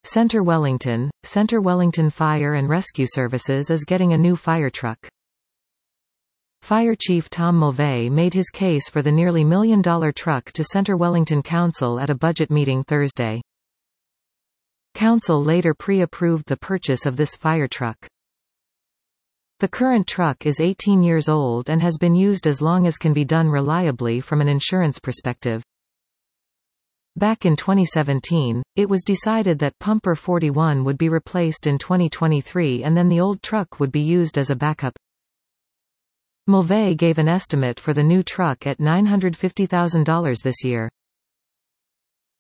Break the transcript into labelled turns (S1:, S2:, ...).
S1: Centre Wellington Fire and Rescue Services is getting a new fire truck. Fire Chief Tom Mulvey made his case for the nearly $1 million truck to Centre Wellington Council at a budget meeting Thursday. Council later pre-approved the purchase of this fire truck. The current truck is 18 years old and has been used as long as can be done reliably from an insurance perspective. Back in 2017, it was decided that Pumper 41 would be replaced in 2023 and then the old truck would be used as a backup. Mulvey gave an estimate for the new truck at $950,000 this year.